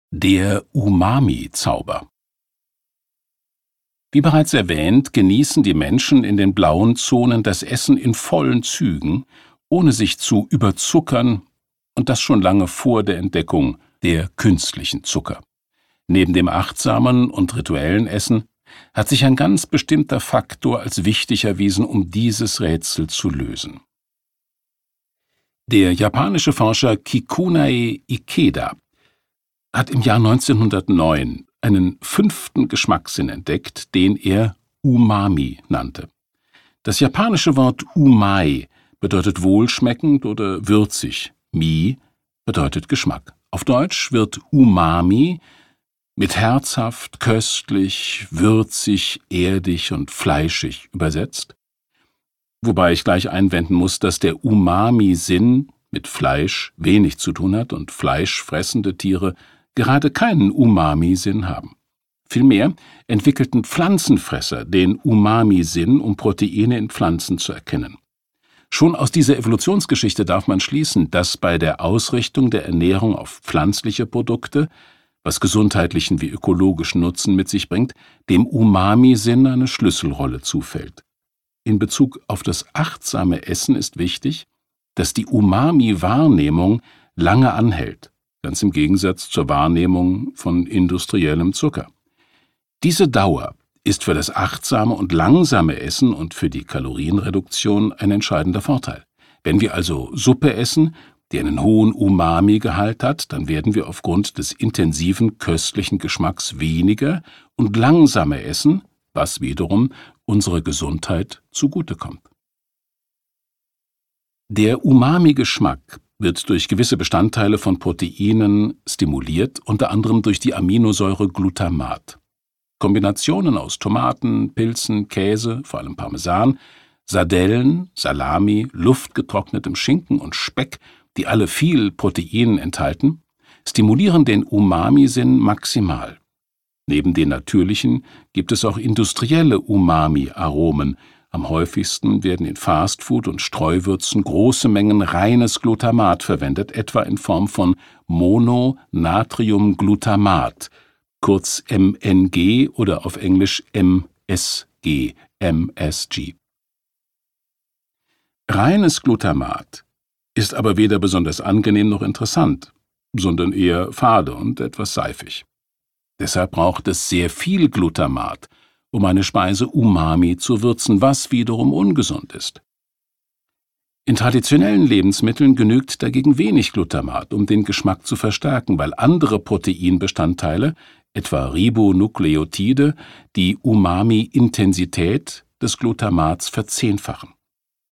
Der Umami-Zauber. Wie bereits erwähnt, genießen die Menschen in den blauen Zonen das Essen in vollen Zügen, ohne sich zu überzuckern, und das schon lange vor der Entdeckung der künstlichen Zucker. Neben dem achtsamen und rituellen Essen hat sich ein ganz bestimmter Faktor als wichtig erwiesen, um dieses Rätsel zu lösen. Der japanische Forscher Kikunae Ikeda hat im Jahr 1909 einen 5. Geschmackssinn entdeckt, den er Umami nannte. Das japanische Wort Umai bedeutet wohlschmeckend oder würzig, Mi bedeutet Geschmack. Auf Deutsch wird Umami mit herzhaft, köstlich, würzig, erdig und fleischig übersetzt, wobei ich gleich einwenden muss, dass der Umami-Sinn mit Fleisch wenig zu tun hat und fleischfressende Tiere gerade keinen Umami-Sinn haben. Vielmehr entwickelten Pflanzenfresser den Umami-Sinn, um Proteine in Pflanzen zu erkennen. Schon aus dieser Evolutionsgeschichte darf man schließen, dass bei der Ausrichtung der Ernährung auf pflanzliche Produkte, was gesundheitlichen wie ökologischen Nutzen mit sich bringt, dem Umami-Sinn eine Schlüsselrolle zufällt. In Bezug auf das achtsame Essen ist wichtig, dass die Umami-Wahrnehmung lange anhält, ganz im Gegensatz zur Wahrnehmung von industriellem Zucker. Diese Dauer ist für das achtsame und langsame Essen und für die Kalorienreduktion ein entscheidender Vorteil. Wenn wir also Suppe essen, die einen hohen Umami-Gehalt hat, dann werden wir aufgrund des intensiven köstlichen Geschmacks weniger und langsamer essen, was wiederum unserer Gesundheit zugutekommt. Der Umami-Geschmack wird durch gewisse Bestandteile von Proteinen stimuliert, unter anderem durch die Aminosäure Glutamat. Kombinationen aus Tomaten, Pilzen, Käse, vor allem Parmesan, Sardellen, Salami, luftgetrocknetem Schinken und Speck, die alle viel Protein enthalten, stimulieren den Umami-Sinn maximal. Neben den natürlichen gibt es auch industrielle Umami-Aromen. Am häufigsten werden in Fastfood und Streuwürzen große Mengen reines Glutamat verwendet, etwa in Form von Mononatriumglutamat, kurz MNG oder auf Englisch MSG. Reines Glutamat ist aber weder besonders angenehm noch interessant, sondern eher fade und etwas seifig. Deshalb braucht es sehr viel Glutamat, um eine Speise Umami zu würzen, was wiederum ungesund ist. In traditionellen Lebensmitteln genügt dagegen wenig Glutamat, um den Geschmack zu verstärken, weil andere Proteinbestandteile, etwa Ribonukleotide, die Umami-Intensität des Glutamats verzehnfachen.